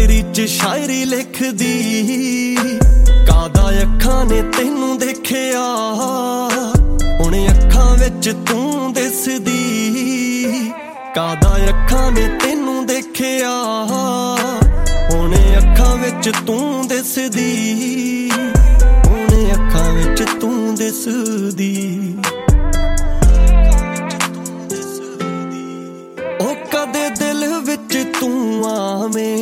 तेरी च शायरी लिखदी कादा अखां ने तेनू देखिया हुण अखां विच तू दिसदी कादा अखां ने तेनू देखिया हुण अखां विच तू दिसदी हुण अखां विच तू दिसदी ओ कदे दिल विच तू आवें